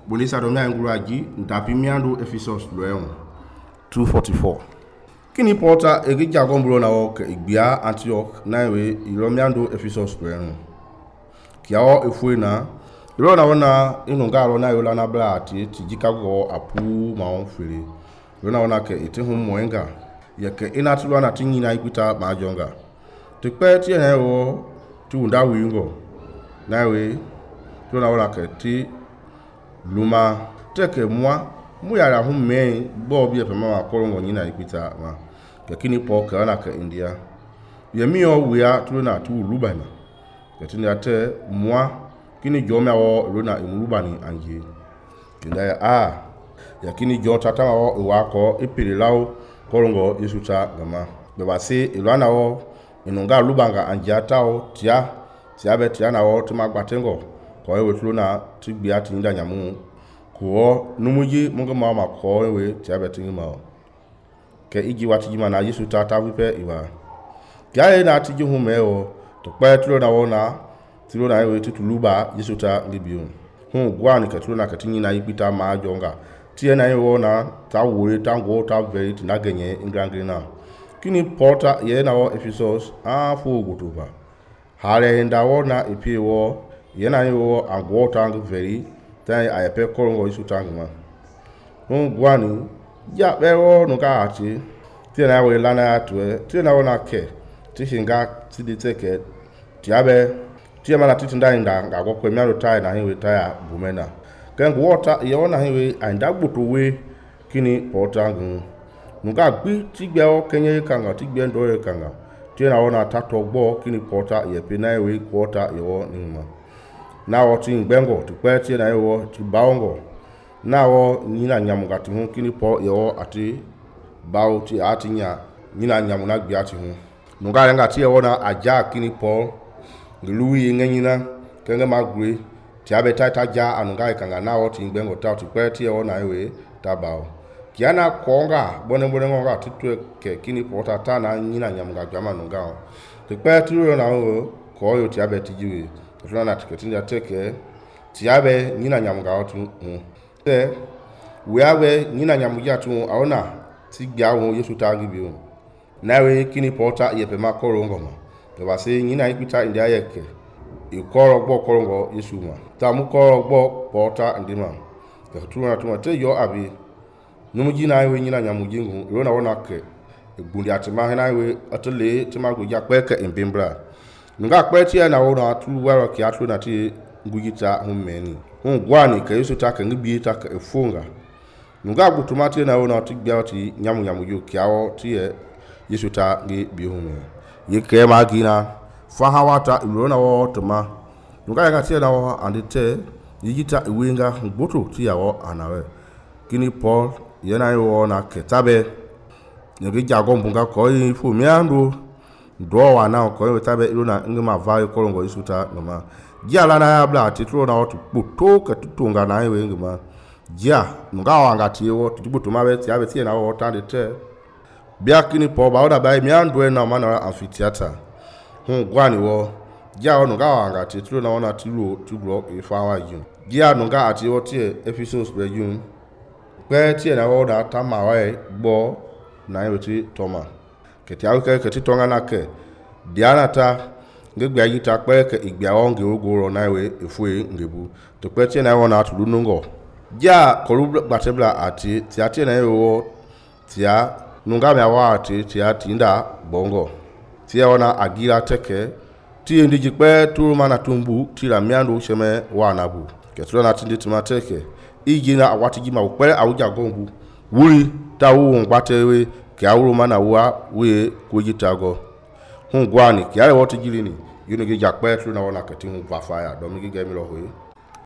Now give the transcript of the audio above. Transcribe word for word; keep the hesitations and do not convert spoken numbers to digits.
Bolisa do mian guraji ndapi miando Ephesus loeon two forty-four. Kini porta egija gombro na o ke igbia Antioch na we iro miando Ephesus loeon. Kiao efue na iro na wona inunga ro na yola na bla ati tijika go apu ma on fere. Iro na wona ke itihun moenga ye ke inatulwa na tinyi na ikuta ma jonga. Tikpe ti na wo tu nda wingo na we iro na wona ke ti luma teke mwa mu yara hu me bo bi e pema wa korongo nyina ipita ma yakini po ka na ka India ye mi o wia tu na tu lubana yakini ate mwa kini jome wo rona imulubani anje kinda ya a yakini jo tata wo wa ko ipiri lawo korongo yesuta gama be ba se ilwana wo inunga lubanga anje atao tia tia be tia na wo tuma gbatengo ko ewe tulo na tigbi ati nda nyamu ko numuji munga mama ko ewe tiabe tingi ma ke igi wati jima na Yesu tata wipe iwa gae na tiji hu meo to pa tulo na wona tulo na ewe tutuluba Yesu ta libiu hu gwani ke tulo na katinyi na ipita ma jonga tie na ewe na ta wore tango ta very tinagenye ingrangri na kini porta ye na wo Ephesus a fu gutuba hare nda wona ipi wo yena yo agwo tang very tai ayape korongo isu tangma hon gwani ya bewo no ka ati ti na we lana atwe ti na wona ke ti hinga ti de teke ti abe ti ma na ti tinda inda ga gwo kwa miaro tai na hiwe tai bumena ken water ye wona hiwe anda gbuto we kini portangu nuga gbi ti gbe o kenye kanga ti gbe ndo ye kanga ti na wona tato gbo kini porta ye pe na we quarter ye wo nima na wo tin gbengo to pe ti na yo ti baongo na wo nyina nyamu gati hu kini po yo ati bawo ti ati nya nyina nyamu na gbi ati hu nuga nga ti yo na aja kini po luwi nganyina kenge magre ti abe tata ja anuga kanga na wo tin gbengo ta ti pe ti yo na we ta bawo kiana konga bone bone ngonga ti tu ke kini po ta ta na nyina nyamu ga gama nuga ti pe ti yo na wo ko yo ti abe ti jiwe tuna na tiketi ya teke tiabe nyina nyamuga otu hu te weawe nyina nyamuga tu aona ti gba won Yesu tangi bi o nawe kini porta yepe ma korongo mo to ba se nyina ipita indi ayeke ikoro gbo korongo Yesu ma ta mu koro gbo porta ndima ke tuna tuna te yo abi numuji na we nyina nyamugi hu ro na wona ke egbundi atima na we atole ti ma goja pe ke imbimbra nga kpeti na wona tu waro ki atu na ti ngujita hummeni hun gwani ka Yesu ta kan bi ta ka efunga nga gutumati na wona ti gbe oti nyamu nyamu yo ki awo ti ye Yesu ta ngi bi humme ye ke ma gina fa hawata ro na wo tuma nga ga ti na wo andite yigita iwenga gboto ti yawo anawe kini Paul ye na yo na ketabe ngi jago mbunga ko yi fu miando do wa na ko yo tabe iruna ngima vai korongo isuta ngama gia la na bla titro na otu poto ka tutunga na we ngima gia nga wanga ti wo tubutu mabe ti abe ti na wo tande te bia kini po ba oda bai mi andwe na mana amphitheater hun gwani wo gia onu nga wanga titro na ona tiro tugro ifa wa yun gia nu nga ati wo ti Ephesus be yun pe ti na wo da tama wa gbo na yo ti toma keti awke keti tonga na ke diana ta ngegbe ayita pe ke igbe awon ge ogoro na we efue ngebu to pe ti na wona atulu nungo ja koru gbatebla ati ti ati na yo ti a nunga me awa ati ti ati nda bongo ti wona agira teke ti ndiji pe turu mana tumbu ti la miando sheme wa nabu ketro na tindi timateke igi na awati gi ma pe awuja gombu wuri ta wu ngbatewe ki awuru mana wa we kujitago hun gwani ki are wotu gilini yunu gi jakpe tru na wona kati hun va fire do mi gi gemi lo hoyi